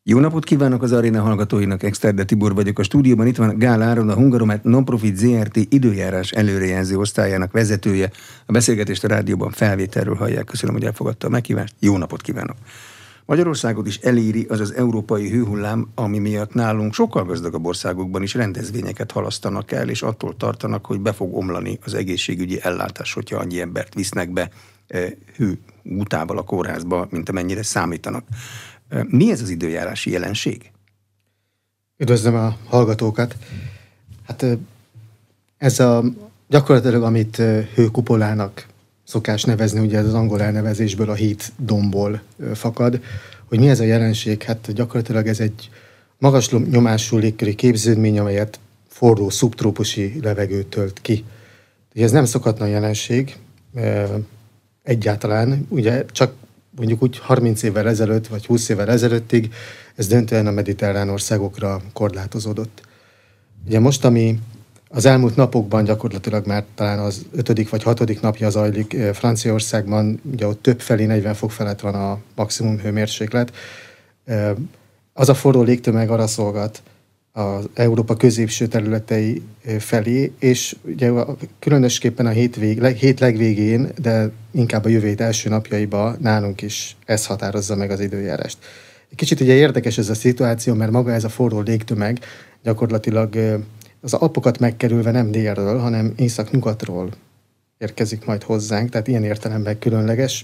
Jó napot kívánok az aréna hallgatóinak, Exterde Tibor vagyok a stúdióban. Itt van Gál Áron, a Hungaromet Nonprofit ZRT időjárás előrejelző osztályának vezetője. A beszélgetést a rádióban felvételről hallják. Köszönöm, hogy elfogadta a meghívást. Jó napot kívánok! Magyarországot is eléri az európai hőhullám, ami miatt nálunk sokkal gazdagabb országokban is rendezvényeket halasztanak el, és attól tartanak, hogy be fog omlani az egészségügyi ellátás, hogyha annyi embert visznek be hőútával a kórházba, mint amennyire számítanak. Mi ez az időjárási jelenség? Üdvözlöm a hallgatókat! Hát ez gyakorlatilag, amit hőkupolának szokás nevezni, ugye ez az angol elnevezésből, a heat dombból fakad. Hogy mi ez a jelenség? Hát gyakorlatilag ez egy magas nyomású légköri képződmény, amelyet forró szubtrópusi levegő tölt ki. Ugye ez nem szokatlan jelenség egyáltalán, ugye csak mondjuk úgy 30 évvel ezelőtt, vagy 20 évvel ezelőttig ez döntően a mediterrán országokra korlátozódott. Ugye most, ami az elmúlt napokban gyakorlatilag már talán az 5. vagy 6. napja zajlik Franciaországban, ugye ott többfelé 40 fok felett van a maximum hőmérséklet. Az a forró légtömeg arra szolgat az Európa középső területei felé, és ugye különösképpen a hét legvégén, de inkább a jövő hét első napjaiban nálunk is ez határozza meg az időjárást. Egy kicsit ugye érdekes ez a szituáció, mert maga ez a forró légtömeg gyakorlatilag az Alpokat megkerülve nem délről, hanem észak-nyugatról érkezik majd hozzánk, tehát ilyen értelemben különleges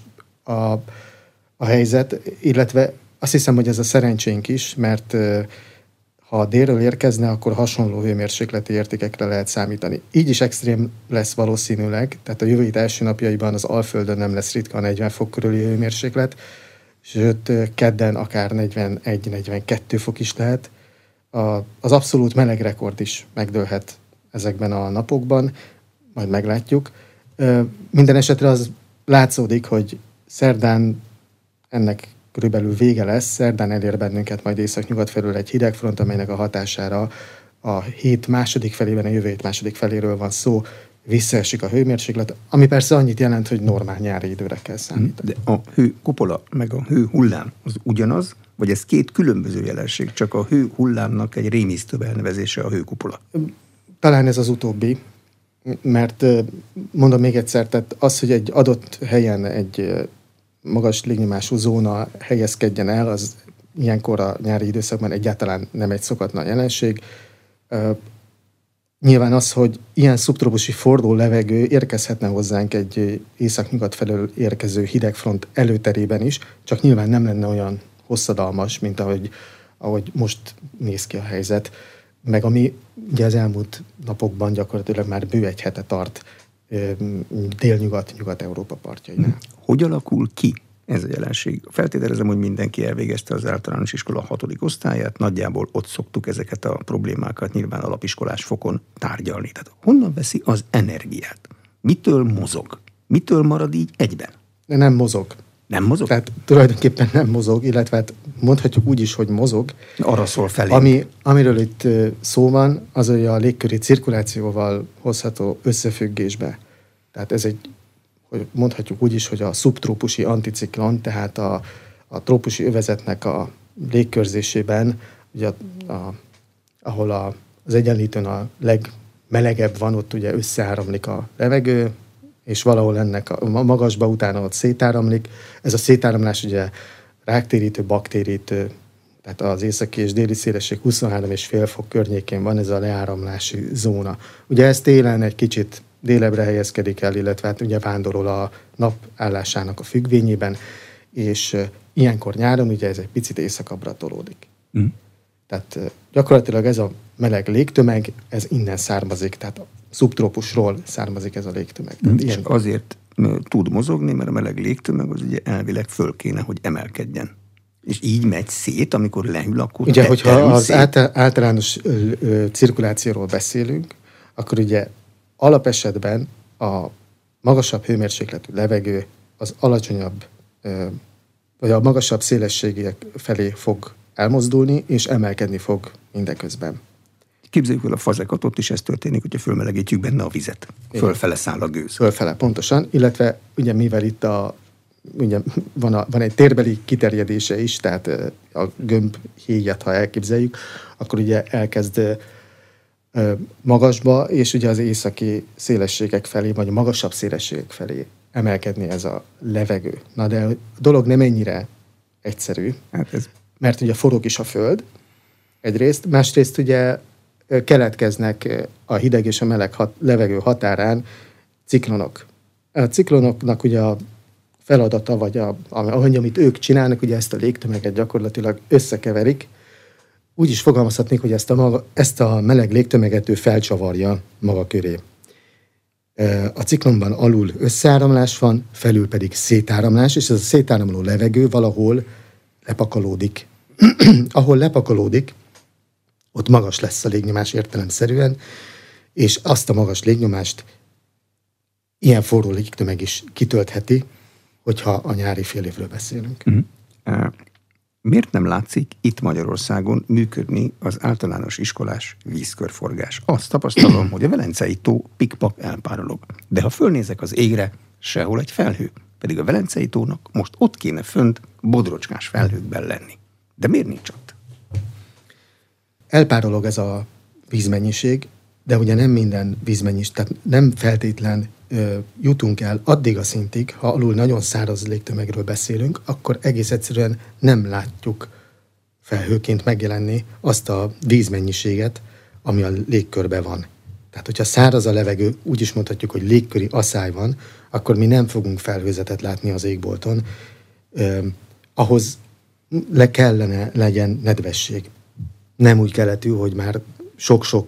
a helyzet, illetve azt hiszem, hogy ez a szerencsénk is, mert ha délről érkezne, akkor hasonló hőmérsékleti értékekre lehet számítani. Így is extrém lesz valószínűleg, tehát a jövő hét első napjaiban az Alföldön nem lesz ritka 40 fok körüli hőmérséklet, sőt kedden akár 41-42 fok is lehet. Az abszolút meleg rekord is megdőlhet ezekben a napokban, majd meglátjuk. Minden esetre az látszódik, hogy szerdán ennek körülbelül vége lesz, szerdán elér bennünket majd észak-nyugat felől egy hidegfront, amelynek a hatására a hét második felében, a jövő hét második feléről van szó, visszaesik a hőmérséklet, ami persze annyit jelent, hogy normál nyári időre kell számítani. De a hőkupola meg a hőhullám az ugyanaz, vagy ez két különböző jelenség, csak a hőhullámnak egy rémisztőbb elnevezése a hőkupola? Talán ez az utóbbi, mert mondom még egyszer, tehát az, hogy egy adott helyen egy magas légnyomású zóna helyezkedjen el, az ilyenkor a nyári időszakban egyáltalán nem egy szokatlan jelenség. Nyilván az, hogy ilyen szubtrópusi forró levegő érkezhetne hozzánk egy észak-nyugat felől érkező hidegfront előterében is, csak nyilván nem lenne olyan hosszadalmas, mint ahogy most néz ki a helyzet, meg ami ugye az elmúlt napokban gyakorlatilag már bő egy hete tart délnyugat-Nyugat-Európa partjainál. Hogy alakul ki ez a jelenség? Feltételezem, hogy mindenki elvégezte az általános iskola 6. osztályát, nagyjából ott szoktuk ezeket a problémákat nyilván alapiskolás fokon tárgyalni. Tehát honnan veszi az energiát? Mitől mozog? Mitől marad így egyben? Nem mozog. Nem mozog? Tehát tulajdonképpen nem mozog, illetve hát mondhatjuk úgy is, hogy mozog. Arra szól felé. Amiről itt szó van, az a légköri cirkulációval hozható összefüggésbe. Tehát ez hogy mondhatjuk úgy is, hogy a szubtrópusi anticiklon, tehát a trópusi övezetnek a légkörzésében, ugye ahol az egyenlítőn a legmelegebb van, ott ugye összeáramlik a levegő, és valahol ennek a magasba utána ott szétáramlik. Ez a szétáramlás ugye ráktérítő, baktérítő, tehát az északi és déli szélesség 23,5 fok környékén van ez a leáramlási zóna. Ugye ez télen egy kicsit délebbre helyezkedik el, illetve hát ugye vándorol a nap állásának a függvényében, és ilyenkor nyáron ugye ez egy picit északabbra tolódik. Tehát gyakorlatilag ez a meleg légtömeg, ez innen származik, tehát a szubtrópusról származik ez a légtömeg. És azért tud mozogni, mert a meleg légtömeg az ugye elvileg föl kéne, hogy emelkedjen. És így megy szét, amikor lehűl, akkor ugye, hogyha az általános cirkulációról beszélünk, akkor ugye alapesetben a magasabb hőmérsékletű levegő az alacsonyabb, vagy a magasabb szélességiek felé fog elmozdulni, és emelkedni fog mindeközben. Képzeljük el a fazekat, ott is ez történik, hogyha fölmelegítjük benne a vizet. Fölfele száll a gőz. Fölfele, pontosan, illetve ugye mivel itt a ugye van egy térbeli kiterjedése is, tehát a gömb héjat, ha elképzeljük, akkor ugye elkezd magasba, és ugye az északi szélességek felé, vagy a magasabb szélességek felé emelkedni ez a levegő. Na de a dolog nem ennyire egyszerű, mert ugye forog is a Föld egyrészt, másrészt ugye keletkeznek a hideg és a meleg levegő határán ciklonok. A ciklonoknak ugye a feladata, vagy amit ők csinálnak, ugye ezt a légtömeget gyakorlatilag összekeverik. Úgy is fogalmazhatnék, hogy ezt a meleg légtömeget ő felcsavarja maga köré. A ciklonban alul összeáramlás van, felül pedig szétáramlás, és ez a szétáramló levegő valahol lepakolódik. Ahol lepakolódik, ott magas lesz a légnyomás értelemszerűen, és azt a magas légnyomást ilyen forró légtömeg is kitöltheti, hogyha a nyári fél évről beszélünk. Miért nem látszik itt Magyarországon működni az általános iskolás vízkörforgás? Azt tapasztalom, hogy a Velencei tó pikpak elpárolog. De ha fölnézek az égre, sehol egy felhő. Pedig a Velencei tónak most ott kéne fönt bodrocskás felhőkben lenni. De miért nincs ott? Elpárolog ez a vízmennyiség, de ugye nem minden vízmennyiség, tehát nem feltétlen jutunk el addig a szintig, ha alul nagyon száraz légtömegről beszélünk, akkor egész egyszerűen nem látjuk felhőként megjelenni azt a vízmennyiséget, ami a légkörben van. Tehát, hogyha száraz a levegő, úgy is mondhatjuk, hogy légköri aszály van, akkor mi nem fogunk felhőzetet látni az égbolton. Ahhoz kellene legyen nedvesség. Nem úgy keletű, hogy már sok-sok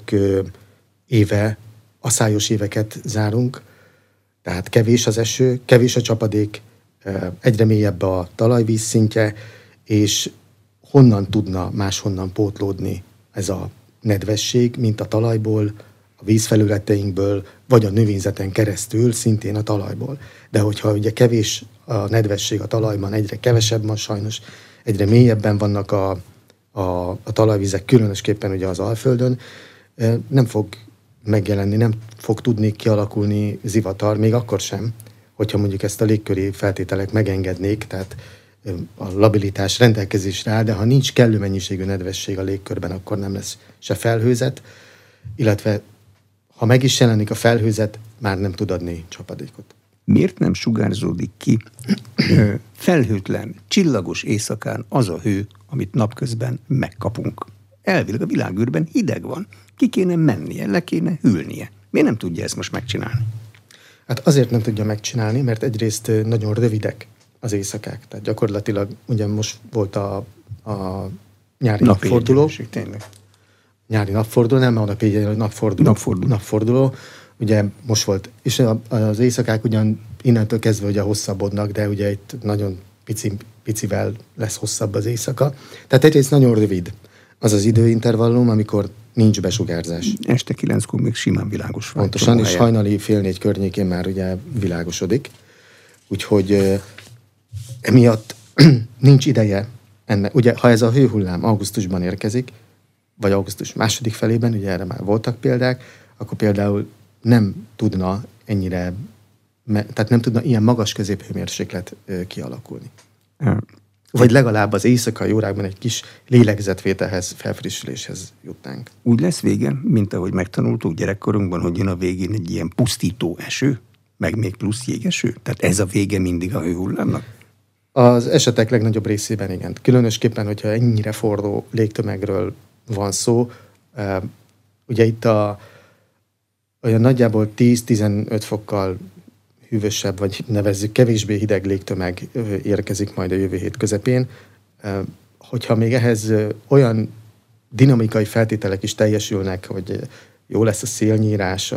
éve, aszályos éveket zárunk, tehát kevés az eső, kevés a csapadék, egyre mélyebb a talajvíz szintje, és honnan tudna máshonnan pótlódni ez a nedvesség, mint a talajból, a vízfelületeinkből, vagy a növényzeten keresztül, szintén a talajból. De hogyha ugye kevés a nedvesség a talajban, egyre kevesebb van sajnos, egyre mélyebben vannak a talajvizek, különösképpen ugye az Alföldön, nem fog megjelenni, nem fog tudni kialakulni zivatar, még akkor sem, hogyha mondjuk ezt a légköri feltételek megengednék, tehát a labilitás rendelkezésre áll, de ha nincs kellő mennyiségű nedvesség a légkörben, akkor nem lesz se felhőzet, illetve ha meg is jelenik a felhőzet, már nem tud adni csapadékot. Miért nem sugárzódik ki felhőtlen, csillagos éjszakán az a hő, amit napközben megkapunk? Elvileg a világűrben hideg van. Ki kéne mennie, le kéne hűlnie. Miért nem tudja ezt most megcsinálni? Hát azért nem tudja megcsinálni, mert egyrészt nagyon rövidek az éjszakák. Tehát gyakorlatilag ugye most volt a nyári napforduló. Nyári napforduló, nem a napforduló. Ugye most volt, és az éjszakák ugyan innentől kezdve ugye hosszabbodnak, de ugye itt nagyon picivel lesz hosszabb az éjszaka. Tehát egyrészt nagyon rövid az az időintervallum, amikor nincs besugárzás. Este 9-kor még simán világos van. Pontosan, és hajnali 3:30 környékén már ugye világosodik. Úgyhogy emiatt nincs ideje ennek. Ugye, ha ez a hőhullám augusztusban érkezik, vagy augusztus második felében, ugye erre már voltak példák, akkor például nem tudna ennyire, tehát nem tudna ilyen magas középhőmérséklet kialakulni. Vagy legalább az éjszakai órákban egy kis lélegzetvételhez, felfrissüléshez jutnánk. Úgy lesz vége, mint ahogy megtanultuk gyerekkorunkban, hogy jön a végén egy ilyen pusztító eső, meg még plusz jégeső? Tehát ez a vége mindig a hőhullámnak? Az esetek legnagyobb részében igen. Különösképpen, hogyha ennyire forró légtömegről van szó, ugye itt olyan nagyjából 10-15 fokkal hűvösebb, vagy nevezzük kevésbé hideg légtömeg érkezik majd a jövő hét közepén. Hogyha még ehhez olyan dinamikai feltételek is teljesülnek, hogy jó lesz a szélnyírás,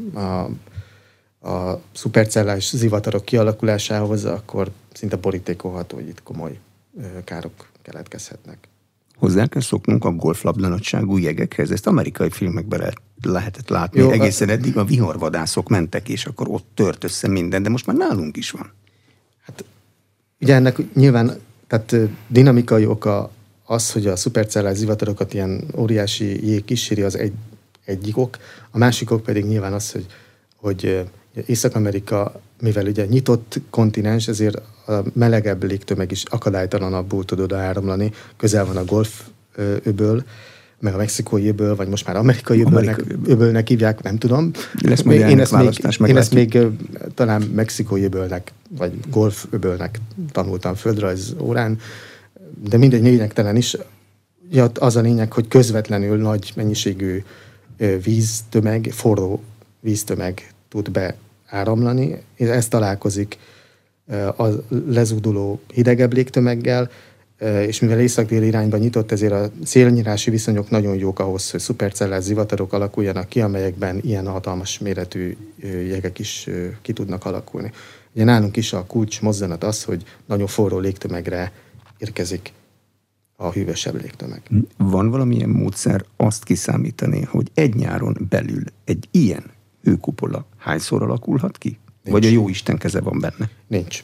a szupercellás zivatarok kialakulásához, akkor szinte borítékolható, hogy itt komoly károk keletkezhetnek. Hozzá kell szoknunk a golflabda nagyságú jegekhez. Ezt amerikai filmekben lehetett látni. Jó, egészen eddig a viharvadászok mentek, és akkor ott tört össze minden, de most már nálunk is van. Hát ugye ennek nyilván, tehát dinamikai oka az, hogy a szupercellás zivatarokat ilyen óriási jég kíséri, az egyik ok. A másik ok pedig nyilván az, hogy Észak-Amerika, mivel ugye nyitott kontinens, ezért a melegebb légtömeg is akadálytalanabbul tud oda áramlani. Közel van a Golf öböl, meg a mexikói öböl, vagy most már amerikai öbölnek hívják, nem tudom. Lesz majd én ezt még talán mexikói öbölnek, vagy Golf öbölnek tanultam földrajz órán, de mindegy, lényegtelen is. Ja, az a lényeg, hogy közvetlenül nagy mennyiségű víztömeg, forró víztömeg tud beáramlani, és ez találkozik a lezúduló hidegebb légtömeggel, és mivel észak-déli irányba nyitott, ezért a szélnyírási viszonyok nagyon jók ahhoz, hogy szupercellás zivatarok alakuljanak ki, amelyekben ilyen hatalmas méretű jegek is ki tudnak alakulni. Ugye nálunk is a kulcs mozzanat az, hogy nagyon forró légtömegre érkezik a hűvösebb légtömeg. Van valamilyen módszer azt kiszámítani, hogy egy nyáron belül egy ilyen hőkupola hányszor alakulhat ki? Nincs. Vagy a jóisten keze van benne? Nincs.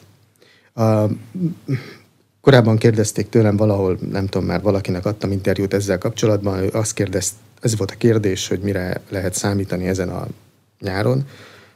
Korábban kérdezték tőlem valahol, nem tudom, már valakinek adtam interjút ezzel kapcsolatban, ő azt kérdezte, ez volt a kérdés, hogy mire lehet számítani ezen a nyáron.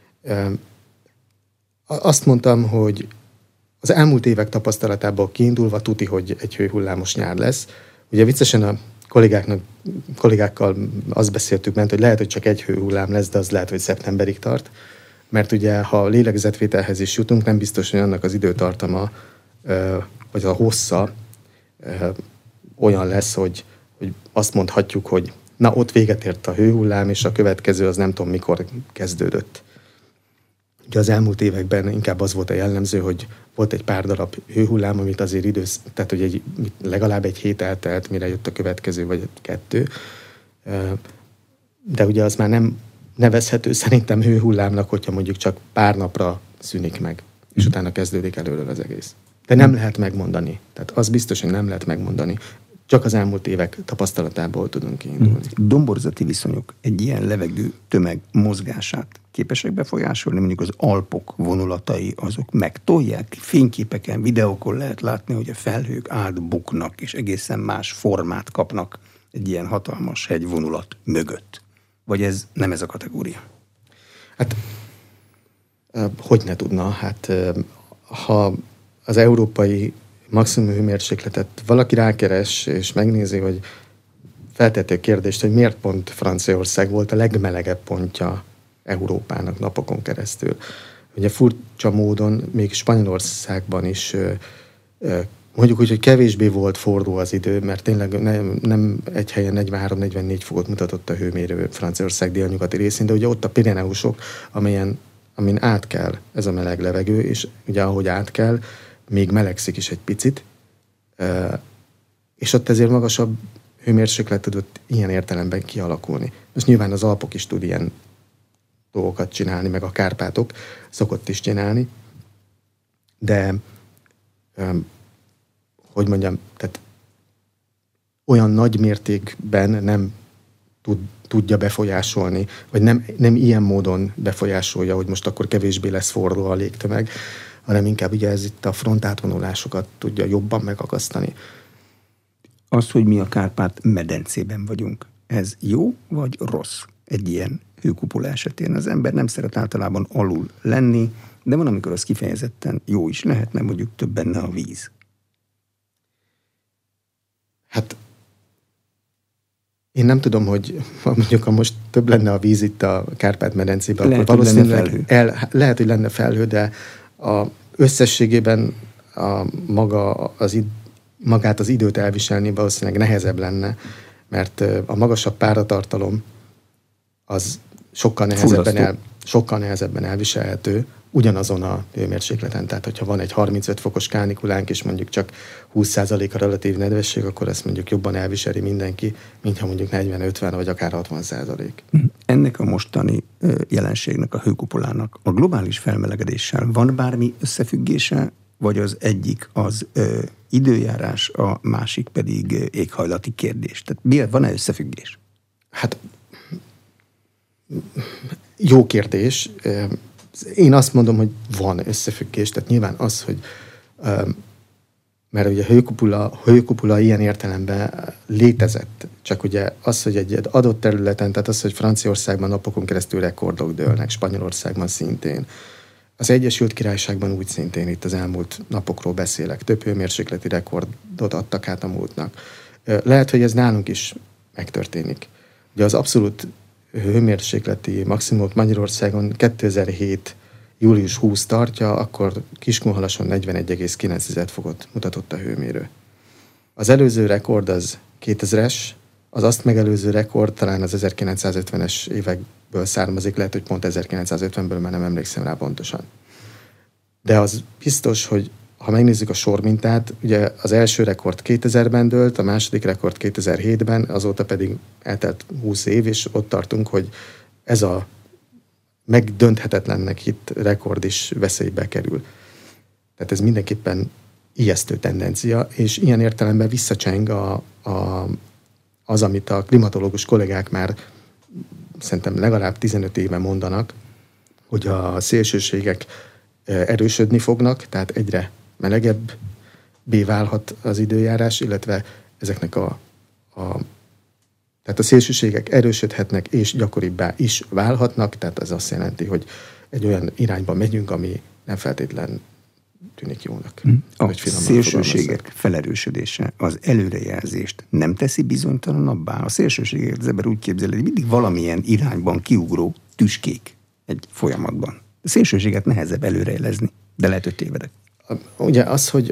Azt mondtam, hogy az elmúlt évek tapasztalatából kiindulva tuti, hogy egy hőhullámos nyár lesz. Ugye viccesen a kollégákkal azt beszéltük bent, hogy lehet, hogy csak egy hőhullám lesz, de az lehet, hogy szeptemberig tart. Mert ugye, ha lélegzetvételhez is jutunk, nem biztos, hogy annak az időtartama, vagy a hossza olyan lesz, hogy azt mondhatjuk, hogy na, ott véget ért a hőhullám, és a következő az nem tudom mikor kezdődött. Ugye az elmúlt években inkább az volt a jellemző, hogy volt egy pár darab hőhullám, amit azért tehát hogy legalább egy hét eltelt, mire jött a következő, vagy 2. De ugye az már nem nevezhető szerintem hőhullámnak, hogyha mondjuk csak pár napra szűnik meg, és utána kezdődik előről az egész. De nem lehet megmondani. Tehát az biztos, hogy nem lehet megmondani. Csak az elmúlt évek tapasztalatából tudunk kiindulni. Domborzati viszonyok egy ilyen levegő tömeg mozgását képesek befolyásolni? Mondjuk az Alpok vonulatai, azok megtolják? Fényképeken, videókon lehet látni, hogy a felhők átbuknak, és egészen más formát kapnak egy ilyen hatalmas hegyvonulat mögött. Vagy ez nem ez a kategória? Hát, hogy ne tudna? Hát, ha az európai maximum hőmérsékletet valaki rákeres, és megnézi, hogy felteti a kérdést, hogy miért pont Franciaország volt a legmelegebb pontja Európának napokon keresztül. Ugye furcsa módon még Spanyolországban is mondjuk úgy, hogy kevésbé volt forró az idő, mert tényleg nem egy helyen 43-44 fokot mutatott a hőmérő Franciaország délnyugati részén, de ugye ott a Pireneusok, amin át kell ez a meleg levegő, és ugye ahogy át kell, még melegszik is egy picit, és ott ezért magasabb hőmérséklet tudott ilyen értelemben kialakulni. Most nyilván az Alpok is tud ilyen dolgokat csinálni, meg a Kárpátok szokott is csinálni, de hogy mondjam, tehát olyan nagy mértékben nem tudja befolyásolni, vagy nem ilyen módon befolyásolja, hogy most akkor kevésbé lesz forró a légtömeg, hanem inkább ugye ez itt a frontátvonulásokat tudja jobban megakasztani. Az, hogy mi a Kárpát-medencében vagyunk, ez jó vagy rossz egy ilyen hőkupola esetén? Az ember nem szeret általában alul lenni, de van, amikor az kifejezetten jó is lehet, mert mondjuk több benne a víz. Hát én nem tudom, hogy mondjuk ha most több lenne a víz itt a Kárpát-medencében, akkor valószínűleg lehet, hogy lenne felhő, de összességében magát az időt elviselni valószínűleg nehezebb lenne, mert a magasabb páratartalom az sokkal nehezebben elviselhető ugyanazon a hőmérsékleten. Tehát, hogyha van egy 35 fokos kánikulánk, és mondjuk csak 20% a relatív nedvesség, akkor ezt mondjuk jobban elviseli mindenki, mintha mondjuk 40-50 vagy akár 60%. Ennek a mostani jelenségnek, a hőkupolának a globális felmelegedéssel van bármi összefüggése, vagy az egyik az időjárás, a másik pedig éghajlati kérdés? Tehát van-e összefüggés? Hát jó kérdés. Én azt mondom, hogy van összefüggés. Tehát nyilván az, hogy mert ugye a hőkupula ilyen értelemben létezett. Csak ugye az, hogy egy adott területen, tehát az, hogy Franciaországban napokon keresztül rekordok dőlnek, Spanyolországban szintén, az Egyesült Királyságban úgy szintén itt az elmúlt napokról beszélek. Több hőmérsékleti rekordot adtak át a múltnak. Lehet, hogy ez nálunk is megtörténik. Ugye az abszolút hőmérsékleti maximumot Magyarországon 2007. július 20 tartja, akkor Kiskunhalason 41,9 fokot mutatott a hőmérő. Az előző rekord az 2000-es, az azt megelőző rekord talán az 1950-es évekből származik, lehet, hogy pont 1950-ből, már nem emlékszem rá pontosan. De az biztos, hogy ha megnézzük a sormintát, ugye az első rekord 2000-ben dőlt, a második rekord 2007-ben, azóta pedig eltelt 20 év, és ott tartunk, hogy ez a megdönthetetlennek hitt rekord is veszélybe kerül. Tehát ez mindenképpen ijesztő tendencia, és ilyen értelemben visszacseng az, amit a klimatológus kollégák már szerintem legalább 15 éve mondanak, hogy a szélsőségek erősödni fognak, tehát egyre melegebbé válhat az időjárás, illetve ezeknek tehát a szélsőségek erősödhetnek és gyakoribbá is válhatnak, tehát ez azt jelenti, hogy egy olyan irányba megyünk, ami nem feltétlen tűnik jónak. A szélsőségek felerősödése az előrejelzést nem teszi bizonytalanabbá? A szélsőségeket az ember úgy képzeli, hogy mindig valamilyen irányban kiugró tüskék egy folyamatban. A szélsőséget nehezebb előrejelezni, de lehet, hogy tévedek. Ugye az, hogy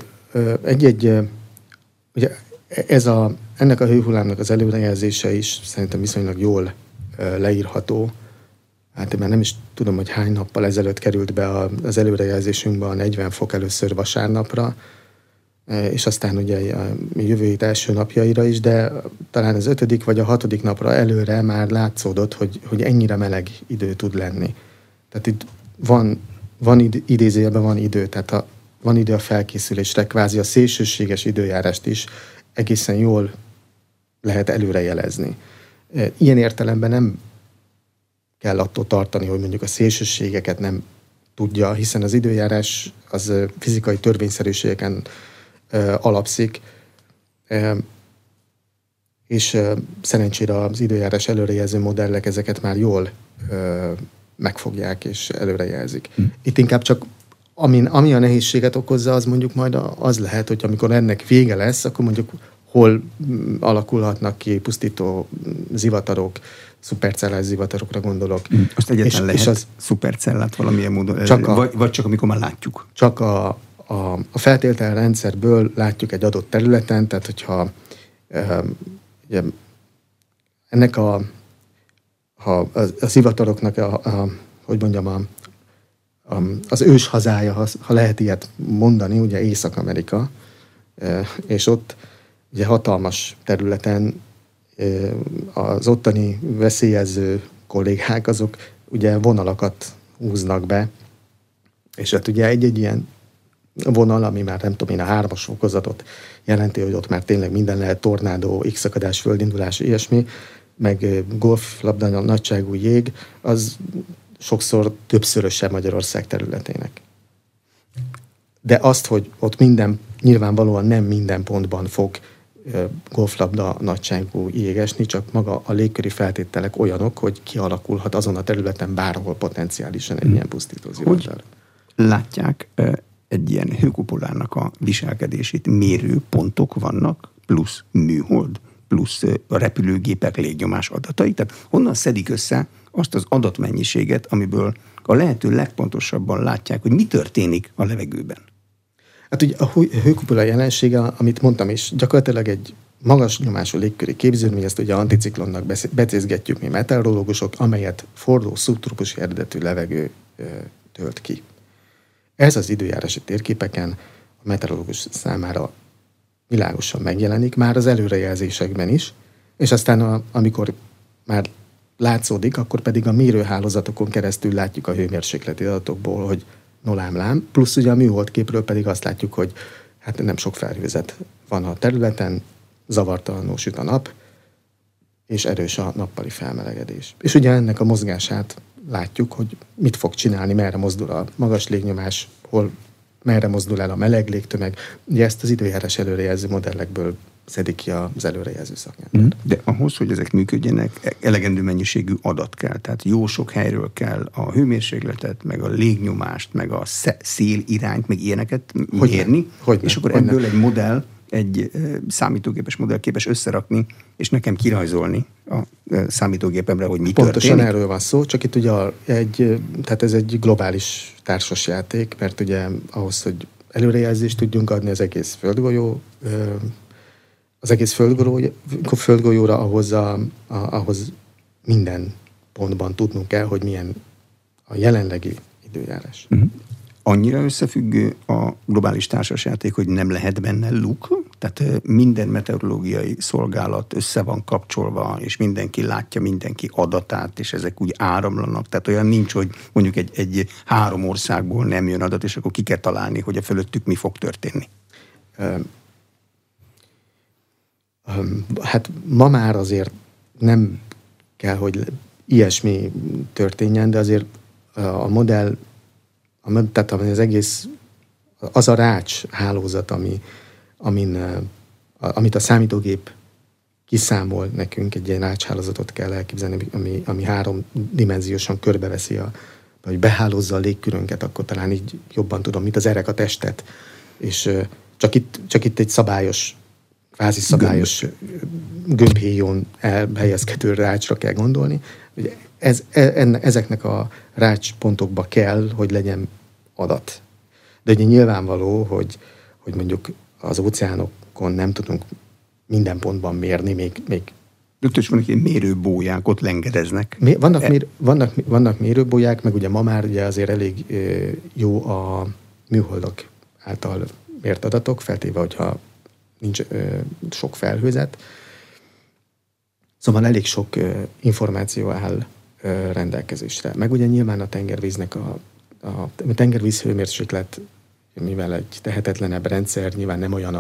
ugye ennek a hőhullámnak az előrejelzése is szerintem viszonylag jól leírható. Hát én már nem is tudom, hogy hány nappal ezelőtt került be az előrejelzésünkbe a 40 fok először vasárnapra, és aztán ugye a jövő hét első napjaira is, de talán az 5. vagy a 6. napra előre már látszódott, hogy ennyire meleg idő tud lenni. Tehát itt idézőjelben van idő, tehát van idő a felkészülésre, kvázi a szélsőséges időjárást is egészen jól lehet előrejelezni. Ilyen értelemben nem kell attól tartani, hogy mondjuk a szélsőségeket nem tudja, hiszen az időjárás az fizikai törvényszerűségeken alapszik, és szerencsére az időjárás előrejelző modellek ezeket már jól megfogják és előrejelzik. Itt inkább csak ami a nehézséget okozza, az mondjuk majd az lehet, hogy amikor ennek vége lesz, akkor mondjuk hol alakulhatnak ki pusztító zivatarok, szupercellás zivatarokra gondolok. Azt egyetlen lehet szupercellát valamilyen módon, vagy csak amikor már látjuk? Csak a feltételrendszerből látjuk egy adott területen, tehát hogyha ugye, ennek a zivataroknak hogy mondjam, az ős hazája, ha lehet ilyet mondani, ugye Észak-Amerika, és ott ugye hatalmas területen az ottani veszélyező kollégák, azok ugye vonalakat húznak be, és hát ugye egy ilyen vonal, ami már nem tudom én, a 3-as fokozatot jelenti, hogy ott már tényleg minden lehet, tornádó, x-szakadás, földindulás, ilyesmi, meg golflabda nagyságú jég, az sokszor többszörösebb Magyarország területének. De azt, hogy ott nyilvánvalóan nem minden pontban fog golflabda nagyságú jég esni, csak maga a légköri feltételek olyanok, hogy kialakulhat azon a területen bárhol potenciálisan egy ilyen pusztító zivatar. Hogy látják egy ilyen hőkupolának a viselkedését? Mérő pontok vannak, plusz műhold, plusz a repülőgépek légnyomás adatai? Tehát honnan szedik össze azt az adatmennyiséget, amiből a lehető legpontosabban látják, hogy mi történik a levegőben? Hát ugye a hőkupola jelensége, amit mondtam is, gyakorlatilag egy magas nyomású légköri képződmény, ezt ugye anticiklonnak becézgetjük mi meteorológusok, amelyet forró szubtrópusi eredetű levegő tölt ki. Ez az időjárási térképeken a meteorológus számára világosan megjelenik, már az előrejelzésekben is, és aztán amikor már látszódik, akkor pedig a mérőhálózatokon keresztül látjuk a hőmérsékleti adatokból, hogy nolámlám, plusz ugye a műholdképről pedig azt látjuk, hogy hát nem sok felhőzet van a területen, zavartalanul süt a nap, és erős a nappali felmelegedés. És ugye ennek a mozgását látjuk, hogy mit fog csinálni, merre mozdul a magas légnyomás, hol merre mozdul el a meleg légtömeg. Ugye ezt az időjárás előrejelző modellekből szedik ki az előrejelző szakember. De ahhoz, hogy ezek működjenek, elegendő mennyiségű adat kell. Tehát jó sok helyről kell a hőmérsékletet, meg a légnyomást, meg a szél irányt, meg ilyeneket mérni, és akkor ebből egy modell, egy számítógépes modell képes összerakni, és nekem kirajzolni a számítógépemre, hogy mi Pontosan történik. Pontosan erről van szó, csak itt ugye tehát ez egy globális társasjáték, mert ugye ahhoz, hogy előrejelzést tudjunk adni az egész földgolyó, földgolyóra, ahhoz minden pontban tudnunk kell, hogy milyen a jelenlegi időjárás. Annyira összefüggő a globális társasjáték, hogy nem lehet benne luk? Tehát minden meteorológiai szolgálat össze van kapcsolva, és mindenki látja mindenki adatát, és ezek úgy áramlanak. Tehát olyan nincs, hogy mondjuk egy 3 országból nem jön adat, és akkor ki kell találni, hogy a fölöttük mi fog történni. Hát ma már azért nem kell, hogy ilyesmi történjen, de azért a modell, tehát az egész, az a rács hálózat, amit a számítógép kiszámol nekünk, egy ilyen rácshálózatot kell elképzelni, ami 3-dimenziósan körbeveszi, vagy behálózza a légkörünket, akkor talán így jobban tudom, mint az erek a testet. És csak itt egy szabályos, kvázi szabályos gömbhéjon elhelyezkedő rácsra kell gondolni. Ugye ezeknek a rácspontokba kell, hogy legyen adat. De ugye nyilvánvaló, hogy mondjuk az óceánokon nem tudunk minden pontban mérni, még Ott is vannak ilyen mérőbóják, ott lengedeznek. Vannak mérőbóják, meg ugye ma már ugye azért elég jó a műholdak által mért adatok, feltéve, hogyha nincs sok felhőzet. Szóval elég sok információ áll rendelkezésre. Meg ugye nyilván a tengervíznek a tengervíz hőmérséklet, mivel egy tehetetlenebb rendszer, nyilván nem olyan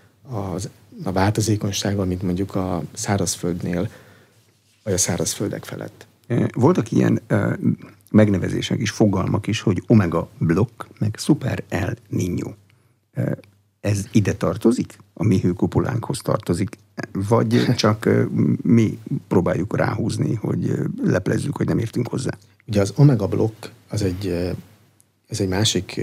a változékonysága, mint mondjuk a szárazföldnél, vagy a szárazföldek felett. Voltak ilyen megnevezések is, fogalmak is, hogy omega blokk, meg szuper El Niño. Ez ide tartozik? A mi hőkupolánkhoz tartozik? Vagy csak mi próbáljuk ráhúzni, hogy leplezzük, hogy nem értünk hozzá? Ugye az omega blokk, ez egy másik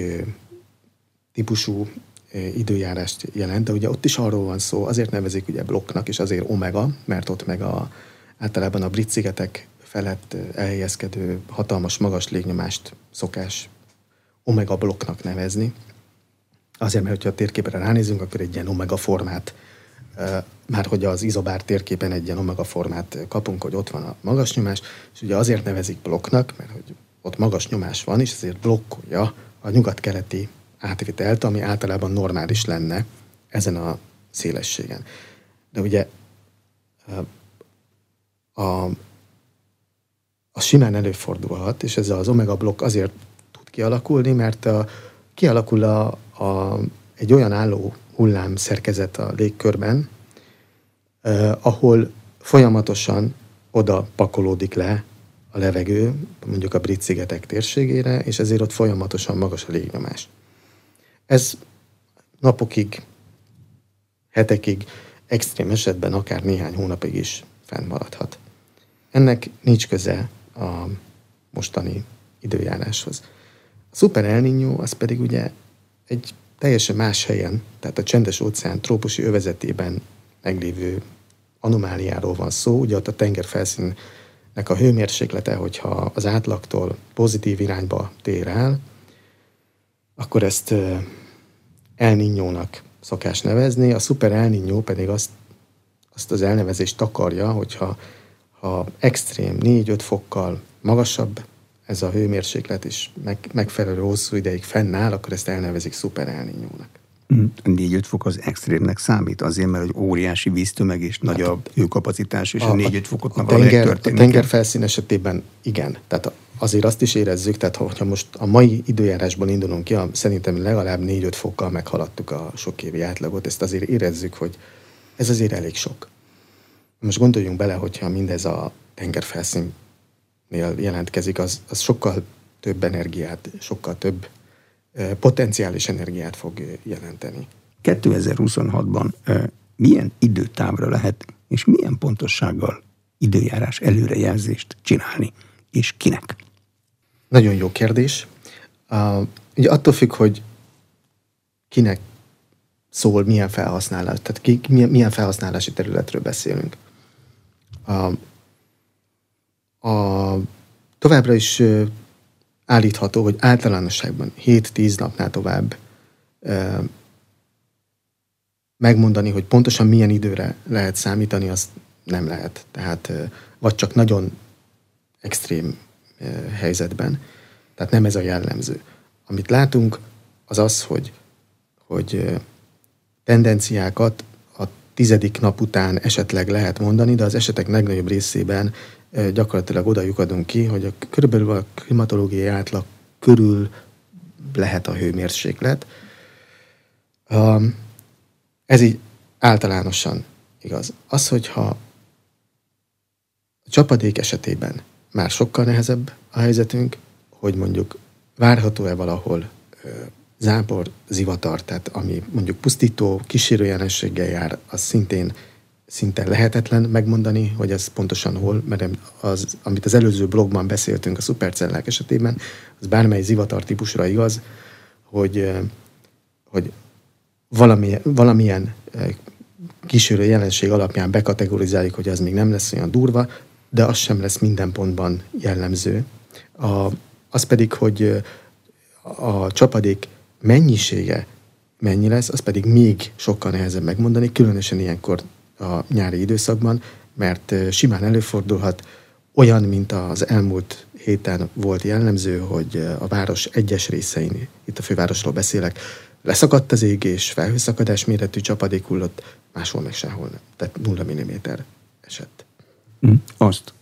típusú időjárást jelent, de ugye ott is arról van szó, azért nevezik ugye blokknak, és azért omega, mert ott meg általában a Brit-szigetek felett elhelyezkedő hatalmas magas légnyomást szokás omega blokknak nevezni. Azért, mert hogyha a térképre ránézünk, akkor egy ilyen omega formát, már hogy az izobár térképen egy ilyen omega formát kapunk, hogy ott van a magas nyomás, és ugye azért nevezik blokknak, mert hogy ott magas nyomás van, és ezért blokkolja a nyugat-keleti átvitelt, ami általában normális lenne ezen a szélességen. De ugye a simán előfordulhat, és ez az omega blokk azért tud kialakulni, mert kialakul egy olyan álló hullám szerkezet a légkörben, ahol folyamatosan oda pakolódik le a levegő, mondjuk a Brit-szigetek térségére, és ezért ott folyamatosan magas a légnyomás. Ez napokig, hetekig, extrém esetben akár néhány hónapig is fennmaradhat. Ennek nincs köze a mostani időjáráshoz. A szuper El Niño az pedig ugye egy teljesen más helyen, tehát a Csendes-óceán trópusi övezetében meglévő anomáliáról van szó. Ugye ott a tengerfelszínnek a hőmérséklete, hogyha az átlagtól pozitív irányba tér el, akkor ezt El Niñónak szokás nevezni. A szuper El Niño pedig azt az elnevezést takarja, hogyha extrém 4-5 fokkal magasabb ez a hőmérséklet is megfelelő hosszú ideig fennáll, akkor ezt elnevezik szuper El Niñónak. 4-5 fok az extrémnek számít, azért, mert egy óriási víztömeg és nagy a hőkapacitás, és a 4-5 fokot már valahogy történik. A tengerfelszín esetében igen. Tehát azért azt is érezzük, tehát hogyha most a mai időjárásból indulunk ki, szerintem legalább 4-5 fokkal meghaladtuk a sok évi átlagot, ezt azért érezzük, hogy ez azért elég sok. Most gondoljunk bele, hogyha mindez a tengerfelszínnél jelentkezik, az sokkal több energiát, sokkal több potenciális energiát fog jelenteni. 2026-ban milyen időtávra lehet, és milyen pontossággal időjárás előrejelzést csinálni, és kinek? Nagyon jó kérdés. Ugye attól függ, hogy kinek szól, milyen felhasználás, tehát milyen felhasználási területről beszélünk. Továbbra is állítható, hogy általánosságban 7-10 napnál tovább megmondani, hogy pontosan milyen időre lehet számítani, azt nem lehet. Tehát vagy csak nagyon extrém helyzetben. Tehát nem ez a jellemző. Amit látunk, az az, hogy tendenciákat a 10. nap után esetleg lehet mondani, de az esetek legnagyobb részében gyakorlatilag oda lyukadunk ki, hogy körülbelül a klimatológiai átlag körül lehet a hőmérséklet. Ez így általánosan igaz. Az, hogyha a csapadék esetében már sokkal nehezebb a helyzetünk, hogy mondjuk várható-e valahol zápor, zivatar, tehát ami mondjuk pusztító, kísérő jelenséggel jár, az szinte lehetetlen megmondani, hogy ez pontosan hol, mert amit az előző blogban beszéltünk a szupercellák esetében, az bármely zivatar típusra igaz, hogy valamilyen kísérő jelenség alapján bekategorizáljuk, hogy az még nem lesz olyan durva, de az sem lesz minden pontban jellemző. Az pedig, hogy a csapadék mennyisége mennyi lesz, az pedig még sokkal nehezebb megmondani, különösen ilyenkor a nyári időszakban, mert simán előfordulhat olyan, mint az elmúlt héten volt jellemző, hogy a város egyes részein, itt a fővárosról beszélek, leszakadt az ég, és felhőszakadás méretű csapadék hullott, máshol meg sehol nem. Tehát 0 mm esett. Azt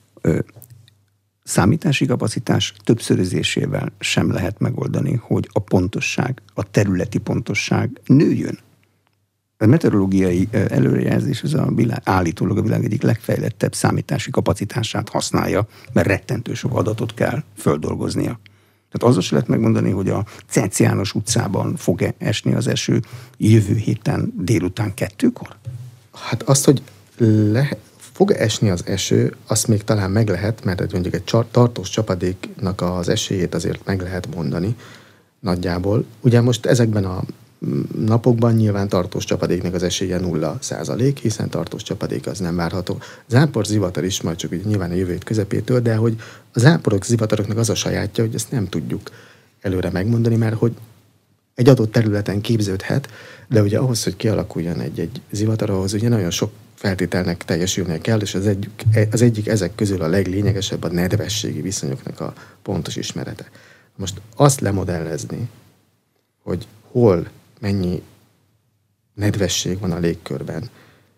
számítási kapacitás többszörözésével sem lehet megoldani, hogy a pontosság, a területi pontosság nőjön. A meteorológiai előrejelzés az állítólag a világ egyik legfejlettebb számítási kapacitását használja, mert rettentő sok adatot kell földolgoznia. Tehát azzal se lehet megmondani, hogy a Cec János utcában fog-e esni az eső jövő héten délután 2-kor? Hát azt, hogy fog esni az eső, azt még talán meg lehet, mert mondjuk egy tartós csapadéknak az esélyét azért meg lehet mondani nagyjából. Ugye most ezekben a napokban nyilván tartós csapadéknak az esélye 0%, hiszen tartós csapadék az nem várható. Zápor, zivatar is majd csak nyilván a jövő hét közepétől, de hogy a záporok, zivataroknak az a sajátja, hogy ezt nem tudjuk előre megmondani, mert hogy egy adott területen képződhet, de ugye ahhoz, hogy kialakuljon egy zivatar, ahhoz ugye nagyon sok feltételnek teljesülnie kell, és az egyik ezek közül a leglényegesebb a nedvességi viszonyoknak a pontos ismerete. Most azt lemodellezni, hogy hol mennyi nedvesség van a légkörben,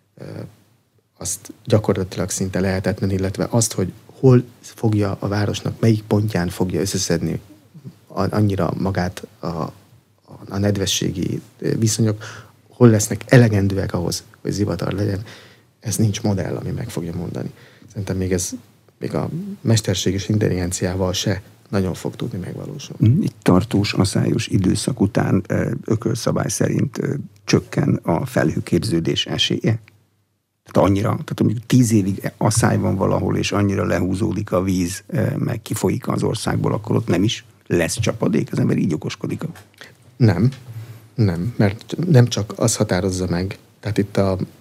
azt gyakorlatilag szinte lehetetlen, illetve azt, hogy hol fogja a városnak, melyik pontján fogja összeszedni annyira magát a nedvességi viszonyok, hol lesznek elegendőek ahhoz, hogy zivatar legyen, ez nincs modell, ami meg fogja mondani. Szerintem még a mesterséges intelligenciával se nagyon fog tudni megvalósulni. Itt tartós, aszályos időszak után ökölszabály szerint csökken a felhőképződés esélye? Tehát mondjuk 10 évig asszály van valahol, és annyira lehúzódik a víz, meg kifolyik az országból, akkor ott nem is lesz csapadék? Az ember így okoskodik? Nem, mert nem csak az határozza meg. Tehát itt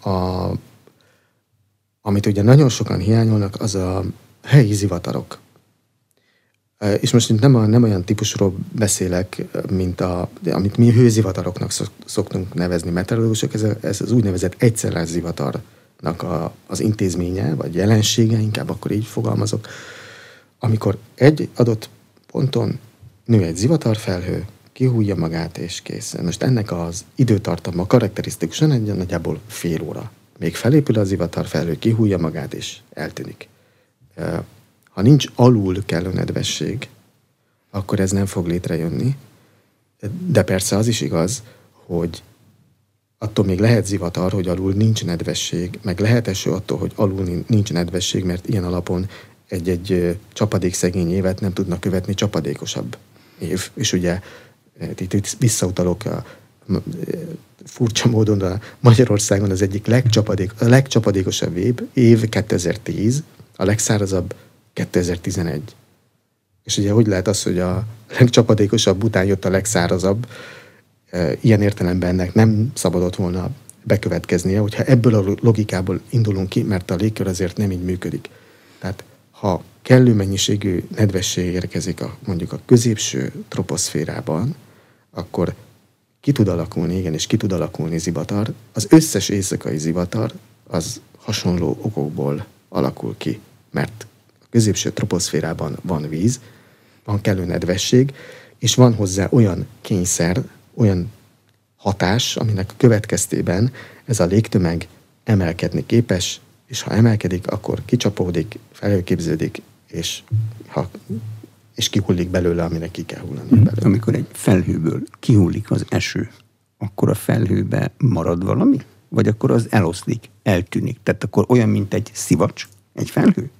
amit ugye nagyon sokan hiányolnak, az a helyi zivatarok. És most itt nem olyan típusról beszélek, mint amit mi hőzivataroknak szoktunk nevezni meteorológusok, ez az úgynevezett egyszerrás zivatarnak az intézménye, vagy jelensége, inkább akkor így fogalmazok, amikor egy adott ponton nő egy zivatarfelhő, kihújja magát és kész. Most ennek az időtartama karakterisztikusan egy nagyjából fél óra. Még felépül a zivatarfelhő, kihújja magát és eltűnik. Ha nincs alul kellő nedvesség, akkor ez nem fog létrejönni. De persze az is igaz, hogy attól még lehet zivatar, hogy alul nincs nedvesség, meg lehet eső attól, hogy alul nincs nedvesség, mert ilyen alapon egy csapadékszegény évet nem tudnak követni csapadékosabb év. És ugye itt visszautalok furcsa módon a Magyarországon az egyik legcsapadékosabb év 2010, a legszárazabb 2011. És ugye hogy lehet az, hogy a legcsapadékosabb után jött a legszárazabb, ilyen értelemben ennek nem szabadott volna bekövetkeznie, hogyha ebből a logikából indulunk ki, mert a légkör azért nem így működik. Tehát ha kellő mennyiségű nedvesség érkezik mondjuk a középső troposzférában, akkor ki tud alakulni, igenis ki tud alakulni zivatar. Az összes éjszakai zivatar az hasonló okokból alakul ki, mert a középső troposzférában van víz, van kellő nedvesség, és van hozzá olyan kényszer, olyan hatás, aminek a következtében ez a légtömeg emelkedni képes, és ha emelkedik, akkor kicsapódik, felhőképződik, és kihullik belőle, aminek ki kell hullani belőle. Amikor egy felhőből kihullik az eső, akkor a felhőbe marad valami? Vagy akkor az eloszlik, eltűnik? Tehát akkor olyan, mint egy szivacs, egy felhő?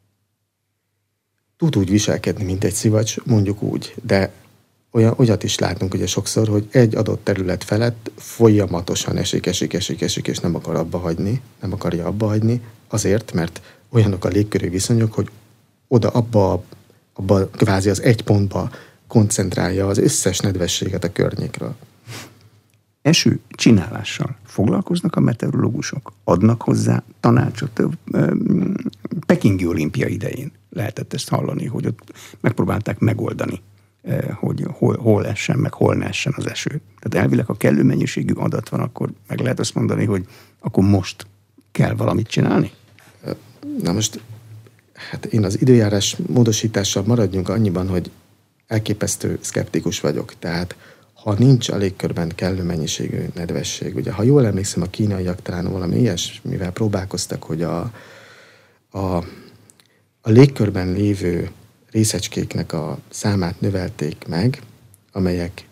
Tud úgy viselkedni, mint egy szivacs, mondjuk úgy, de olyat is látunk ugye sokszor, hogy egy adott terület felett folyamatosan esik, és nem akarja abba hagyni, azért, mert olyanok a légköri viszonyok, hogy oda abba kvázi az egy pontba koncentrálja az összes nedvességet a környékről. Eső csinálással foglalkoznak a meteorológusok? Adnak hozzá tanácsot? Pekingi olimpia idején lehetett ezt hallani, hogy ott megpróbálták megoldani, hogy hol essen, meg hol ne essen az eső. Tehát elvileg, ha kellő mennyiségű adat van, akkor meg lehet azt mondani, hogy akkor most kell valamit csinálni? Na most, hát én az időjárás módosítással maradjunk annyiban, hogy elképesztő szkeptikus vagyok. Tehát ha nincs a légkörben kellő mennyiségű nedvesség, ugye ha jól emlékszem, a kínaiak talán valami ilyesmivel próbálkoztak, hogy a légkörben lévő részecskéknek a számát növelték meg, amelyek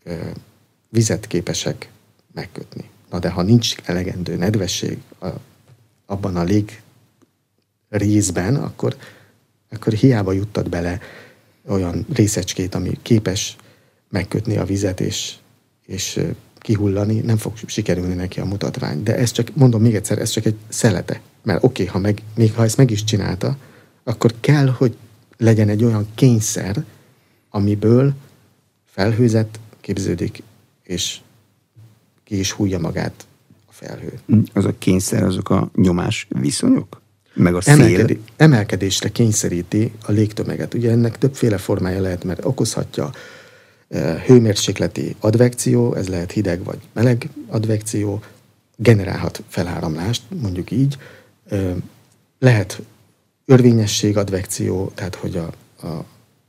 vizet képesek megkötni. Na de ha nincs elegendő nedvesség abban a lég részben, akkor hiába juttat bele olyan részecskét, ami képes megkötni a vizet és kihullani, nem fog sikerülni neki a mutatvány. De ez csak, mondom még egyszer, ez csak egy szelete. Mert oké, még ha ezt meg is csinálta, akkor kell, hogy legyen egy olyan kényszer, amiből felhőzet képződik, és ki is hújja magát a felhő. Az a kényszer, azok a nyomás viszonyok? Meg a szél? Emelkedésre kényszeríti a légtömeget. Ugye ennek többféle formája lehet, mert okozhatja hőmérsékleti advekció, ez lehet hideg vagy meleg advekció, generálhat feláramlást, mondjuk így. Lehet örvényesség advekció, tehát hogy a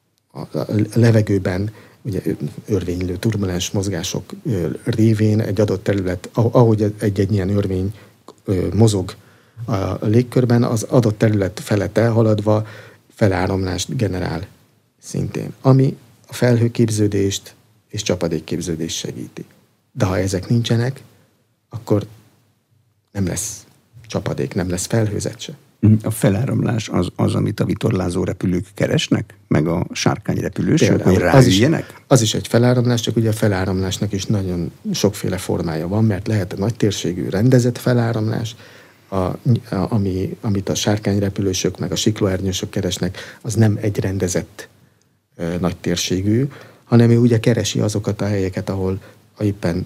levegőben ugye örvénylő turbulens mozgások révén egy adott terület, ahogy egy ilyen örvény mozog a légkörben, az adott terület felett elhaladva feláramlást generál szintén, ami a felhőképződést és csapadékképződést segíti. De ha ezek nincsenek, akkor nem lesz csapadék, nem lesz felhőzet se. A feláramlás az, amit a vitorlázó repülők keresnek? Meg a sárkányrepülősök, hogy ráüljenek? Az is egy feláramlás, csak ugye a feláramlásnak is nagyon sokféle formája van, mert lehet nagy térségű rendezett feláramlás, amit a sárkányrepülősök meg a siklóernyősök keresnek, az nem egy rendezett nagy térségű, hanem ő ugye keresi azokat a helyeket, ahol éppen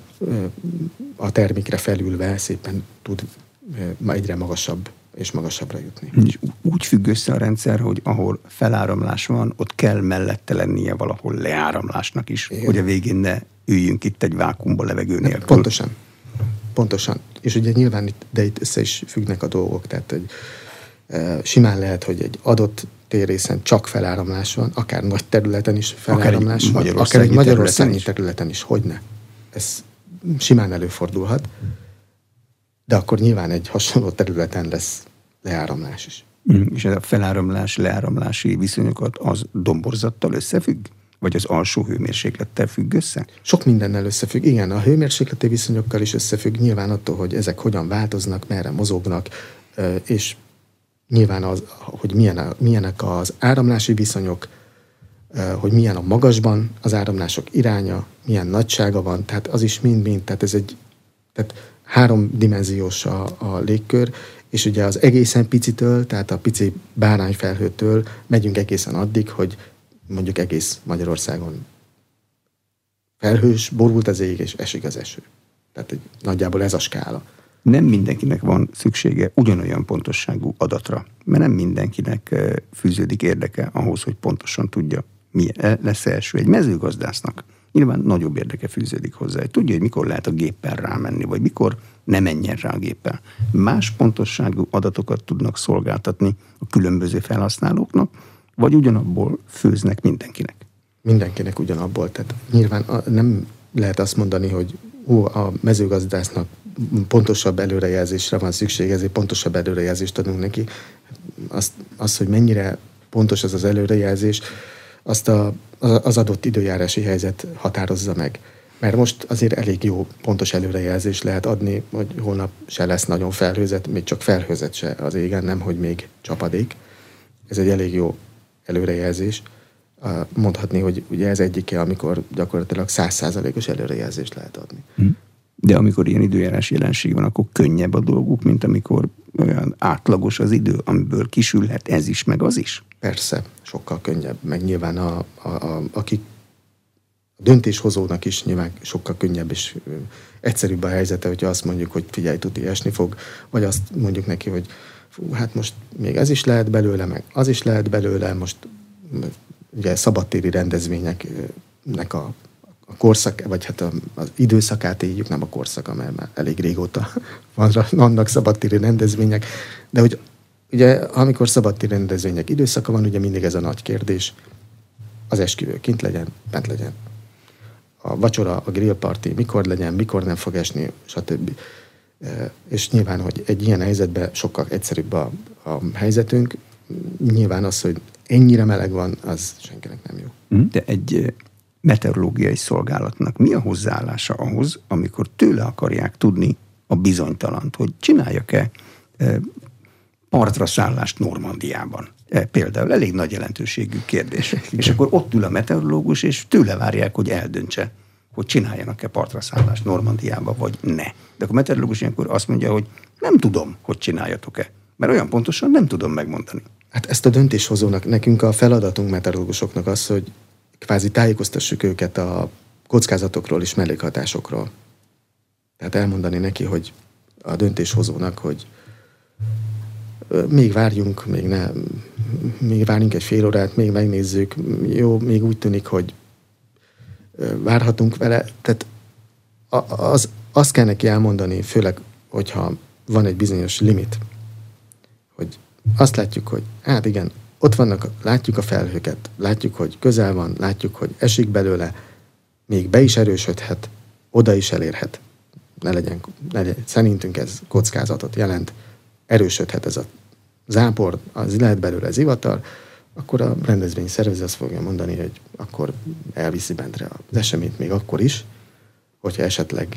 a termikre felülve szépen tud egyre magasabb és magasabbra jutni. És úgy függ össze a rendszer, hogy ahol feláramlás van, ott kell mellette lennie valahol leáramlásnak is, igen, hogy a végén ne üljünk itt egy vákuumba levegő nélkül. Pontosan. És ugye nyilván itt össze is függnek a dolgok, tehát hogy simán lehet, hogy egy adott térrészen csak feláramlás van, akár nagy területen is feláramlás van, akár egy magyarországi területen is, hogyne. Ez simán előfordulhat, de akkor nyilván egy hasonló területen lesz leáramlás is. És ez a feláramlás-leáramlási viszonyokat az domborzattal összefügg? Vagy az alsó hőmérséklettel függ össze? Sok mindennel összefügg. Igen, a hőmérsékleti viszonyokkal is összefügg, nyilván attól, hogy ezek hogyan változnak, merre mozognak, és nyilván az, hogy milyenek az áramlási viszonyok, hogy milyen a magasban az áramlások iránya, milyen nagysága van, tehát az is mind-mind, tehát 3-dimenziós a légkör, és ugye az egészen picitől, tehát a pici bárányfelhőtől megyünk egészen addig, hogy mondjuk egész Magyarországon felhős, borult az ég, és esik az eső. Tehát nagyjából ez a skála. Nem mindenkinek van szüksége ugyanolyan pontosságú adatra, mert nem mindenkinek fűződik érdeke ahhoz, hogy pontosan tudja, mi lesz első. Egy mezőgazdásznak nyilván nagyobb érdeke fűződik hozzá. Tudja, hogy mikor lehet a géppel rámenni, vagy mikor ne menjen rá a géppel. Más pontosságú adatokat tudnak szolgáltatni a különböző felhasználóknak, vagy ugyanabból főznek mindenkinek? Mindenkinek ugyanabból. Tehát nyilván nem lehet azt mondani, hogy a mezőgazdásznak pontosabb előrejelzésre van szükség, ezért pontosabb előrejelzést adunk neki. Az, hogy mennyire pontos az előrejelzés, azt az adott időjárási helyzet határozza meg. Mert most azért elég jó, pontos előrejelzést lehet adni, hogy holnap se lesz nagyon felhőzet, még csak felhőzet se az égen, nem, hogy még csapadék. Ez egy elég jó előrejelzés. Mondhatni, hogy ugye ez egyike, amikor gyakorlatilag 100%-os előrejelzést lehet adni. De amikor ilyen időjárás jelenség van, akkor könnyebb a dolguk, mint amikor olyan átlagos az idő, amiből kisülhet ez is, meg az is? Persze, sokkal könnyebb. Meg nyilván akik a döntéshozónak is nyilván sokkal könnyebb és egyszerűbb a helyzete, hogyha azt mondjuk, hogy figyelj, tuti, esni fog, vagy azt mondjuk neki, hogy hát most még ez is lehet belőle, meg az is lehet belőle, most ugye szabadtéri rendezvényeknek a korszak, vagy hát az időszakát éljük, nem a korszaka, mert már elég régóta vannak szabadtéri rendezvények, de hogy ugye amikor szabadtéri rendezvények időszaka van, ugye mindig ez a nagy kérdés, az esküvő kint legyen, bent legyen. A vacsora, a grillparty mikor legyen, mikor nem fog esni, stb. És nyilván, hogy egy ilyen helyzetben sokkal egyszerűbb a helyzetünk, nyilván az, hogy ennyire meleg van, az senkinek nem jó. De egy meteorológiai szolgálatnak mi a hozzáállása ahhoz, amikor tőle akarják tudni a bizonytalant, hogy csináljak-e partra szállást Normandiában? Például elég nagy jelentőségű kérdés. És akkor ott ül a meteorológus, és tőle várják, hogy eldöntse, hogy csináljanak-e partra szállást Normandiába, vagy ne. De a meteorológus ilyenkor azt mondja, hogy nem tudom, hogy csináljatok-e, mert olyan pontosan nem tudom megmondani. Hát ezt a döntéshozónak, nekünk a feladatunk meteorológusoknak az, hogy kvázi tájékoztassuk őket a kockázatokról és mellékhatásokról. Tehát elmondani neki, hogy a döntéshozónak, hogy még várjunk, még várjunk egy fél órát, még megnézzük, jó, még úgy tűnik, hogy várhatunk vele. Tehát azt kell neki elmondani, főleg, hogyha van egy bizonyos limit, hogy azt látjuk, hogy hát igen, ott vannak, látjuk a felhőket, látjuk, hogy közel van, látjuk, hogy esik belőle, még be is erősödhet, oda is elérhet. Ne legyen, szerintünk ez kockázatot jelent, erősödhet ez a zápor, az lehet belőle zivatar, akkor a rendezvény szervező azt fogja mondani, hogy akkor elviszi bentre az eseményt még akkor is, hogyha esetleg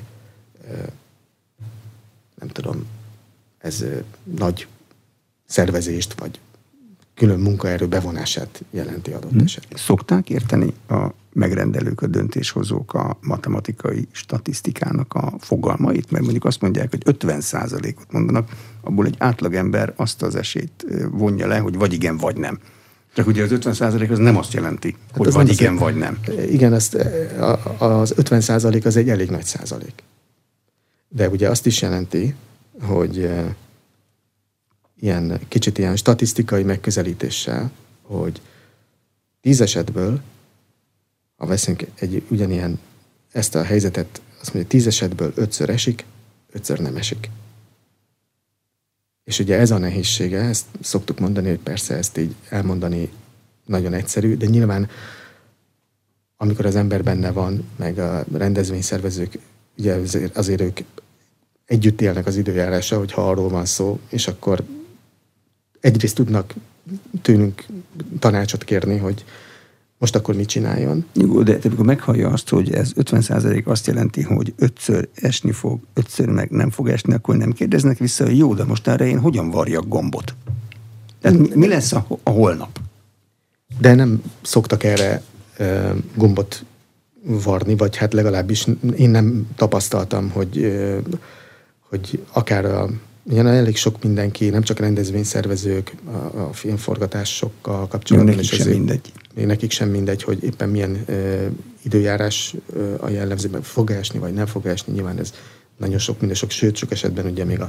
nem tudom, ez nagy szervezést, vagy külön munkaerő bevonását jelenti adott esetben. Szokták érteni a megrendelők, a döntéshozók a matematikai statisztikának a fogalmait, mert mondjuk azt mondják, hogy 50%-ot mondanak, abból egy átlagember azt az esélyt vonja le, hogy vagy igen, vagy nem. Csak ugye az 50% az nem azt jelenti, hogy vagy igen, vagy nem. Igen, az 50% az egy elég nagy százalék. De ugye azt is jelenti, hogy kicsit ilyen statisztikai megközelítéssel, hogy 10 esetből, ha veszünk ugyanilyen ezt a helyzetet, azt mondja, 10 esetből 5-ször esik, 5-ször nem esik. És ugye ez a nehézsége, ezt szoktuk mondani, hogy persze ezt így elmondani nagyon egyszerű, de nyilván amikor az ember benne van, meg a rendezvényszervezők, ugye azért ők együtt élnek az időjárással, hogyha arról van szó, és akkor egyrészt tudnak tőlünk tanácsot kérni, hogy most akkor mit csináljon. Jó, de amikor meghallja azt, hogy ez 50% azt jelenti, hogy 5-ször esni fog, 5-ször meg nem fog esni, akkor nem kérdeznek vissza, hogy jó, de most erre én hogyan varjak gombot? Tehát mi lesz a holnap? De nem szoktak erre gombot varni, vagy hát legalábbis én nem tapasztaltam, hogy akár ugyan elég sok mindenki, nem csak rendezvényszervezők, a filmforgatásokkal kapcsolatban. Nekik sem mindegy, hogy éppen milyen időjárás a jellemzőben fog esni, vagy nem fog esni. Nyilván ez nagyon sok, sőt, sok esetben ugye még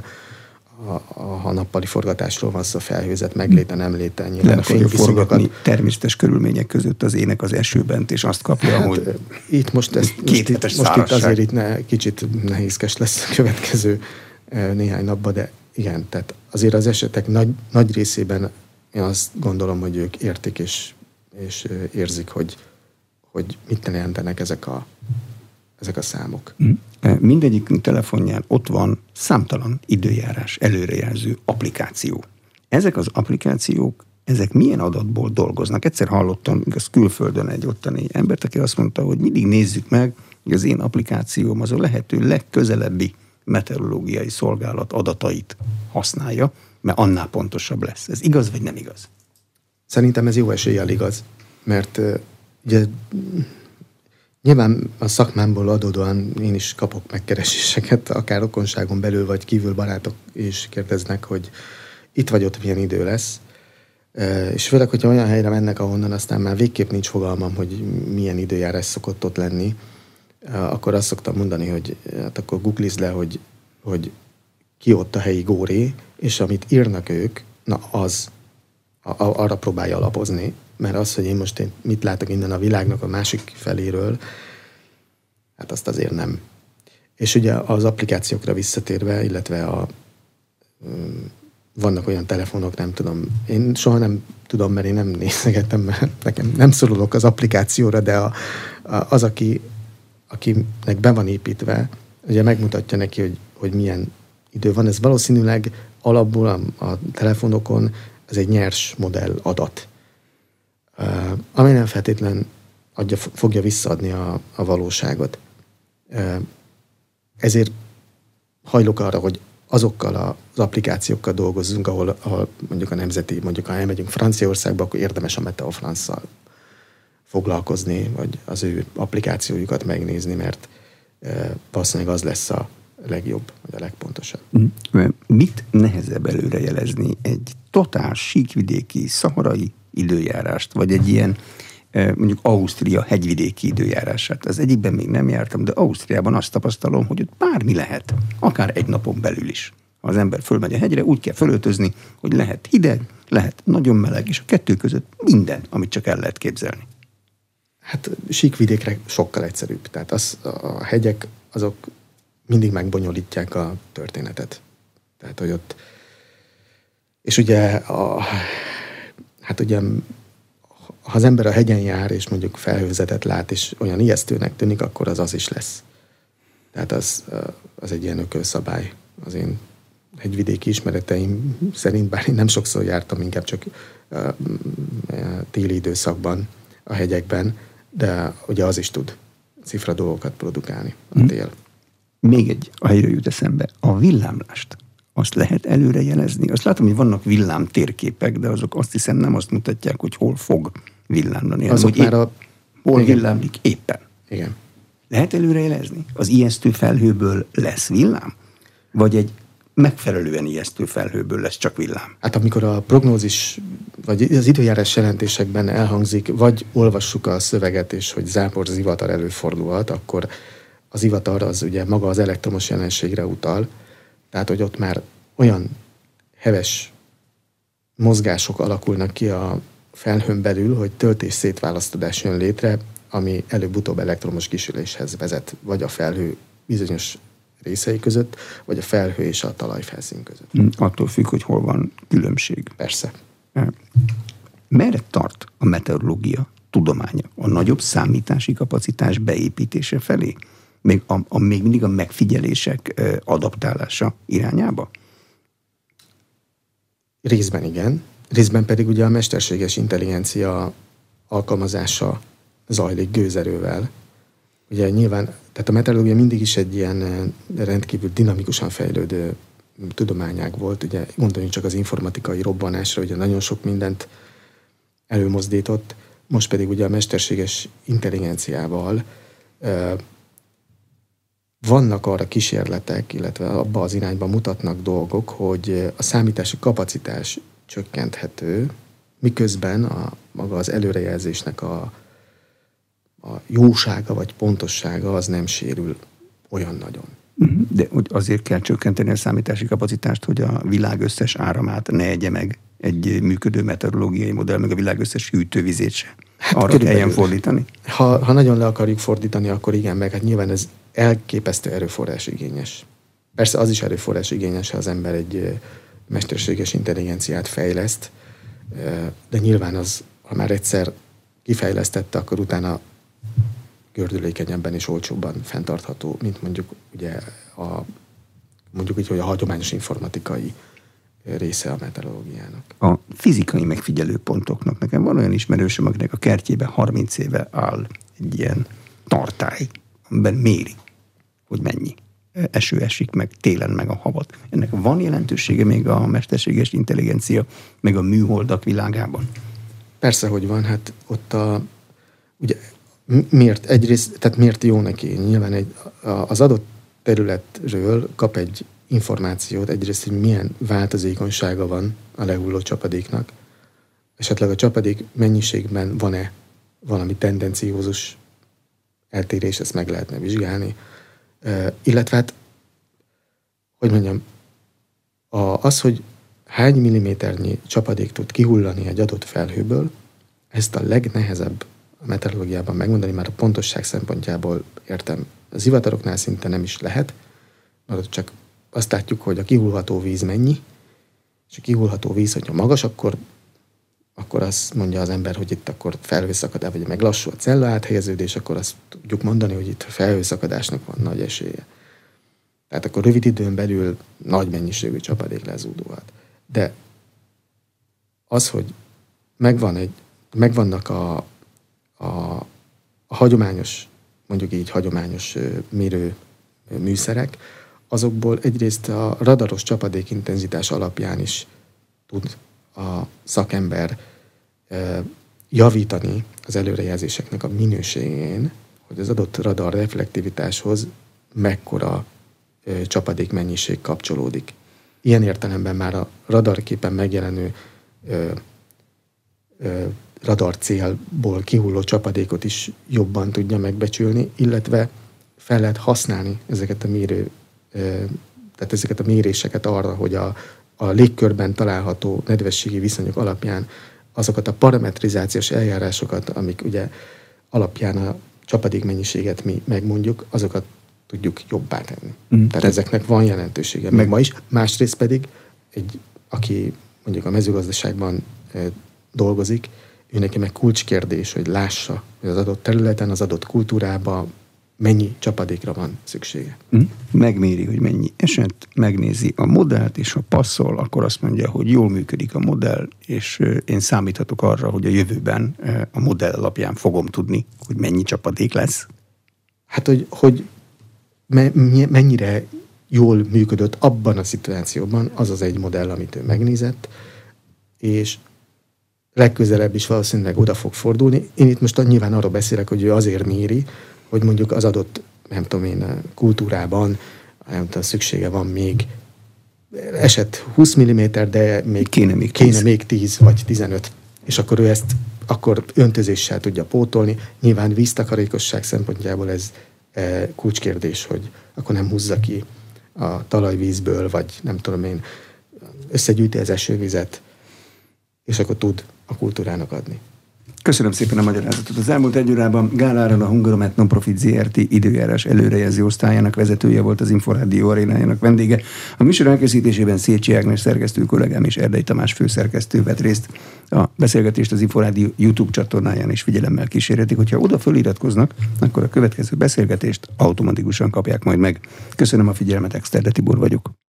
a nappali forgatásról van szó, felhőzet, megléte, nem léte. Le akarja forgatni természetes körülmények között az ének az esőben, és azt kapja, hogy itt most itt azért kicsit nehézkes lesz a következő néhány napban, de igen, tehát azért az esetek nagy részében én azt gondolom, hogy ők értik és érzik, hogy mit jelentenek ezek a számok. Mindegyik telefonján ott van számtalan időjárás előrejelző applikáció. Ezek az applikációk, ezek milyen adatból dolgoznak? Egyszer hallottam az külföldön egy ottani embert, aki azt mondta, hogy mindig nézzük meg, hogy az én applikációm az a lehető legközelebbi meteorológiai szolgálat adatait használja, mert annál pontosabb lesz. Ez igaz, vagy nem igaz? Szerintem ez jó eséllyel igaz, mert ugye nyilván a szakmámból adódóan én is kapok megkereséseket, akár rokonságon belül, vagy kívül barátok is kérdeznek, hogy itt vagy ott milyen idő lesz. És főleg, hogyha olyan helyre mennek, ahonnan aztán már végképp nincs fogalmam, hogy milyen időjárás szokott ott lenni, akkor azt szoktam mondani, hogy hát akkor googlizd le, hogy ki ott a helyi góré, és amit írnak ők, na az arra próbálja alapozni, mert az, hogy én most mit látok innen a világnak a másik feléről, hát azt azért nem. És ugye az applikációkra visszatérve, illetve vannak olyan telefonok, nem tudom, én soha nem tudom, mert én nem nézegetem, mert nekem nem szorulok az applikációra, de az, akinek be van építve, ugye megmutatja neki, hogy milyen idő van. Ez valószínűleg alapból a telefonokon ez egy nyers modell adat, ami nem feltétlen fogja visszaadni a valóságot. Ezért hajlok arra, hogy azokkal az applikációkkal dolgozzunk, ahol mondjuk a nemzeti, mondjuk ha elmegyünk Franciaországba, akkor érdemes a Meteo France-szal foglalkozni, vagy az ő applikációjukat megnézni, mert valószínűleg az lesz a legjobb, vagy a legpontosabb. Mit nehezebb előrejelezni? Egy totál síkvidéki, szaharai időjárást, vagy egy ilyen mondjuk Ausztria hegyvidéki időjárását. Az egyikben még nem jártam, de Ausztriában azt tapasztalom, hogy ott bármi lehet, akár egy napon belül is. Ha az ember fölmegy a hegyre, úgy kell fölöltözni, hogy lehet hideg, lehet nagyon meleg, és a kettő között minden, amit csak el lehet képzelni. Hát síkvidékre sokkal egyszerűbb. Tehát a hegyek azok mindig megbonyolítják a történetet. Tehát, hogy ott... És ugye hát ugye ha az ember a hegyen jár, és mondjuk felhőzetet lát, és olyan ijesztőnek tűnik, akkor az is lesz. Tehát az egy ilyen ökölszabály. Az én hegyvidéki ismereteim szerint, bár én nem sokszor jártam, inkább csak téli időszakban a hegyekben, de ugye az is tud cifra dolgokat produkálni a tél. Még egy a helyről jut eszembe. A villámlást, azt lehet előre jelezni? Azt látom, hogy vannak villámtérképek, de azok azt hiszem nem azt mutatják, hogy hol fog villámlani. Azok már hol villámlik éppen. Igen. Lehet előre jelezni? Az ijesztő felhőből lesz villám? Vagy egy megfelelően ijesztő felhőből lesz csak villám? Hát amikor a prognózis, vagy az időjárás jelentésekben elhangzik, vagy olvassuk a szöveget, és hogy zápor, zivatar előfordulhat, akkor az zivatar az ugye maga az elektromos jelenségre utal, tehát hogy ott már olyan heves mozgások alakulnak ki a felhőn belül, hogy töltés-szétválasztódás jön létre, ami előbb-utóbb elektromos kisüléshez vezet, vagy a felhő bizonyos részei között, vagy a felhő és a talajfelszín között. Attól függ, hogy hol van különbség. Persze. Merre tart a meteorológia tudománya? A nagyobb számítási kapacitás beépítése felé? Még mindig a megfigyelések adaptálása irányába? Részben igen. Részben pedig ugye a mesterséges intelligencia alkalmazása zajlik gőzerővel. Ugye nyilván, tehát a meteorológia mindig is egy ilyen rendkívül dinamikusan fejlődő tudományág volt. Ugye gondoljunk csak az informatikai robbanásra, ugye nagyon sok mindent előmozdított, most pedig ugye a mesterséges intelligenciával Vannak arra kísérletek, illetve abba az irányba mutatnak dolgok, hogy a számítási kapacitás csökkenthető, miközben maga az előrejelzésnek a jósága vagy pontossága az nem sérül olyan nagyon. De azért kell csökkenteni a számítási kapacitást, hogy a világ összes áramát ne egye meg egy működő meteorológiai modell, meg a világ összes hűtővizét se. Hát arra kelljen fordítani? Ha nagyon le akarjuk fordítani, akkor igen, meg hát nyilván ez elképesztő erőforrás igényes. Persze az is erőforrás igényes, ha az ember egy mesterséges intelligenciát fejleszt, de nyilván az, ha már egyszer kifejlesztette, akkor utána gördülékenyebben és olcsóbban fenntartható, mint mondjuk ugye mondjuk így, hogy a hagyományos informatikai része a meteorológiának. A fizikai megfigyelőpontoknak nekem van olyan ismerősöm, akinek a kertjében 30 éve áll egy ilyen tartály, amiben méri, hogy mennyi eső esik meg, télen meg a havat. Ennek van jelentősége még a mesterséges intelligencia, meg a műholdak világában? Persze, hogy van. Hát ott ugye miért jó neki? Nyilván az adott területről kap egy információt, egyrészt, hogy milyen változékonysága van a lehulló csapadéknak. Esetleg a csapadék mennyiségben van-e valami tendenciózus eltérés, ezt meg lehetne vizsgálni. Illetve hát, hogy mondjam, az, hogy hány milliméternyi csapadék tud kihullani egy adott felhőből, ezt a legnehezebb a meteorológiában megmondani, már a pontosság szempontjából értem. Az zivataroknál szinte nem is lehet, mert csak azt látjuk, hogy a kihullható víz mennyi, és a kihullható víz, hogyha magas, akkor azt mondja az ember, hogy itt akkor felhőszakadás, vagy meg lassú a cella áthelyeződés, akkor azt tudjuk mondani, hogy itt felhőszakadásnak van nagy esélye. Tehát akkor rövid időn belül nagy mennyiségű csapadék lezúdulhat. De az, hogy megvannak a hagyományos, mondjuk így hagyományos mérő műszerek, azokból egyrészt a radaros csapadékintenzitás alapján is tud a szakember javítani az előrejelzéseknek a minőségén, hogy az adott radar reflektivitáshoz mekkora csapadékmennyiség kapcsolódik. Ilyen értelemben már a radarképen megjelenő radar célból kihulló csapadékot is jobban tudja megbecsülni, illetve fel lehet használni ezeket a méréseket arra, hogy a légkörben található nedvességi viszonyok alapján azokat a parametrizációs eljárásokat, amik ugye alapján a csapadékmennyiséget mi megmondjuk, azokat tudjuk jobbá tenni. Tehát ezeknek van jelentősége még ma is. Másrészt pedig aki mondjuk a mezőgazdaságban dolgozik, ő neki meg kulcskérdés, hogy lássa, hogy az adott területen, az adott kultúrában mennyi csapadékra van szüksége. Megméri, hogy mennyi eset, megnézi a modellt, és ha passzol, akkor azt mondja, hogy jól működik a modell, és én számíthatok arra, hogy a jövőben a modell alapján fogom tudni, hogy mennyi csapadék lesz. Hát, hogy mennyire jól működött abban a szituációban, az az egy modell, amit ő megnézett, és legközelebb is valószínűleg oda fog fordulni. Én itt most nyilván arról beszélek, hogy ő azért méri, hogy mondjuk az adott, nem tudom én, kultúrában, nem tudom, szüksége van még eset 20 mm, de még kéne még 10 vagy 15, és akkor ő ezt akkor öntözéssel tudja pótolni. Nyilván víztakarékosság szempontjából ez kulcskérdés, hogy akkor nem húzza ki a talajvízből, vagy nem tudom én, összegyűjti az esővizet, és akkor tud a kultúrának adni. Köszönöm szépen a magyarázatot. Az elmúlt egy órában Gál Áron, a Hungaromet Non-Profit Zrt. időjárás előrejelző osztályának vezetője volt, az Inforádió arénájának vendége. A műsor elkészítésében Szécsi Ágnes szerkesztő kollégám és Erdei Tamás főszerkesztő vett részt. A beszélgetést az Inforádió YouTube csatornáján is figyelemmel kísérhetik. Hogyha oda föliratkoznak, akkor a következő beszélgetést automatikusan kapják majd meg. Köszönöm a figyelmet, Exterde Tibor vagyok.